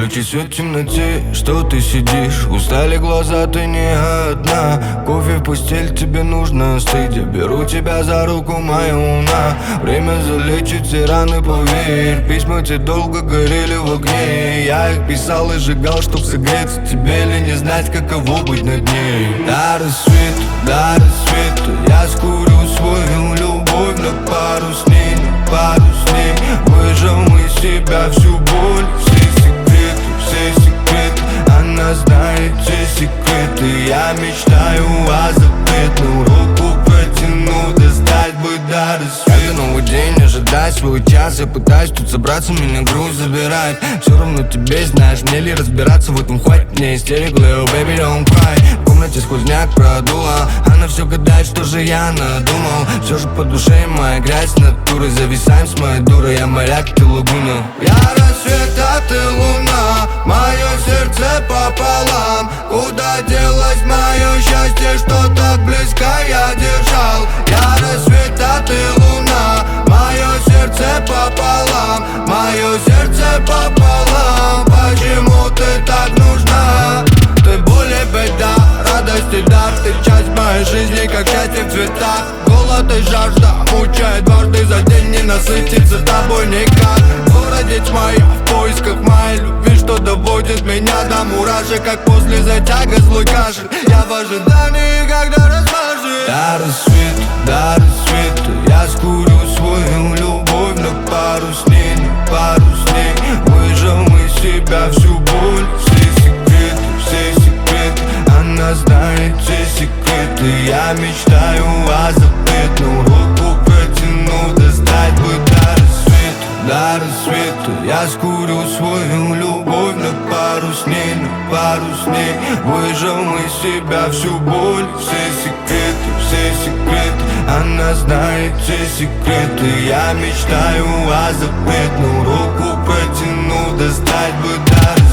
Включи свет в темноте, что ты сидишь. Устали глаза, ты не одна. Кофе в постель, тебе нужно остыть. Я беру тебя за руку, моя луна. Время залечит все раны, поверь. Письма те долго горели в огне. Я их писал и сжигал, чтоб согреться. Тебе ли не знать, каково быть над ней? До рассвета я скурю свою любовь на пару с ней, на пару с ней. Выжжем из себя всю боль, все секреты. Она знает все секреты. Я мечтаю о запретном. Руку протяну, достать бы до рассвета. Это новый день, ожидай свой час. Я пытаюсь тут собраться, меня груз забирает. Все равно тебе, знаешь, мне ли разбираться в этом, хватит мне истерик, little baby don't cry. В комнате сквозняк продула. Она все гадает, что же я надумал. Все же по душе моя грязь натуры. Зависаем с моей дурой, я моряк, ты лагуна. Я рассвет, а ты луна. Мое сердце пополам. Куда делось мое счастье, что так близко я держал? Я рассвет, а ты луна. Мое сердце пополам. Мое сердце пополам. Почему ты так нужна? Ты боль и беда, радость и дар. Ты часть моей жизни, как счастье в цветах. Голод и жажда мучает дважды за день. Не насытиться тобой никак. В городе тьма, я в поисках моей любви, что доводит меня до мурашек, как после затяга злой кашель. Я в ожидании, когда размажет. До рассвета я скурю свою любовь на пару с ней, на пару с ней. Выжжем из себя всю боль, все секреты. Она знает все секреты. Я мечтаю о запретном. Руку протяну, достать бы до рассвета. Я скурю свою любовь на пару с ней, на пару с ней. Выжжем из себя всю боль, все секреты. Она знает все секреты. Я мечтаю о запретном. Руку протяну, достать бы до рассвета.